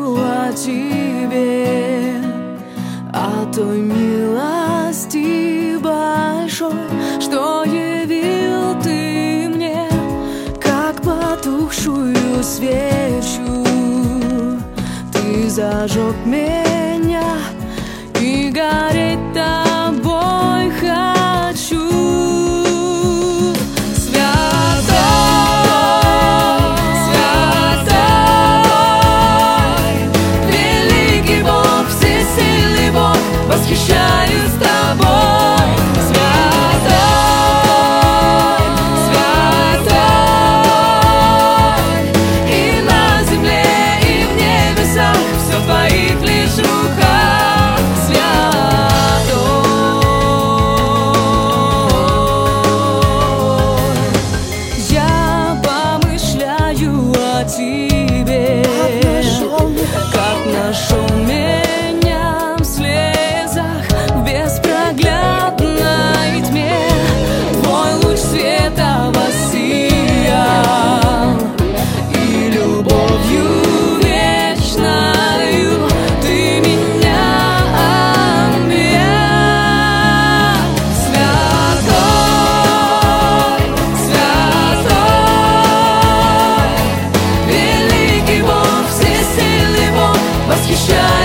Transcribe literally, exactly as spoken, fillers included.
помышлю о тебе, о той милости большой, что явил ты мне, как потухшую свечу. Ты зажег меня, и гореть тобой хочу. Восхищаюсь тобой, святой, святой, и на земле, и в небесах все в твоих лишь руках, святой. Я помышляю о тебе, как нашел меня в беспроглядной тьме. Твой луч света воссиял, и любовью вечною ты меня объял. Святой, святой, великий Бог, всесильный Бог, восхищай.